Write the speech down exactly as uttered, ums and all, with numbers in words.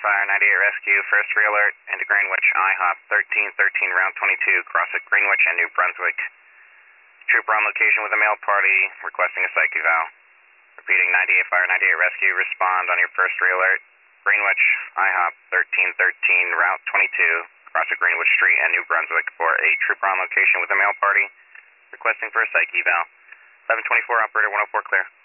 Fire ninety-eight Rescue, first re-alert into Greenwich, I HOP thirteen thirteen, round twenty-two, cross at Greenwich and New Brunswick. Trooper on location with a male party, requesting a psych eval. Repeating, ninety-eight Fire ninety-eight Rescue, respond on your first re-alert. Greenwich, I HOP thirteen thirteen, route twenty-two, cross at Greenwich Street and New Brunswick for a trooper on location with a male party, requesting for a psych eval. eleven twenty-four, operator one oh four, clear.